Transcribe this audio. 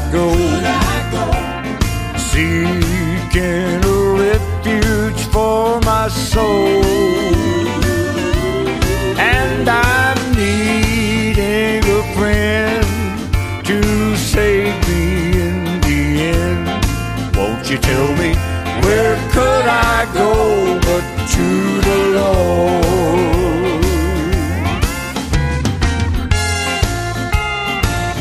go? Seeking a refuge for my soul, and I'm needing a friend to save me in the end. Won't you tell me where could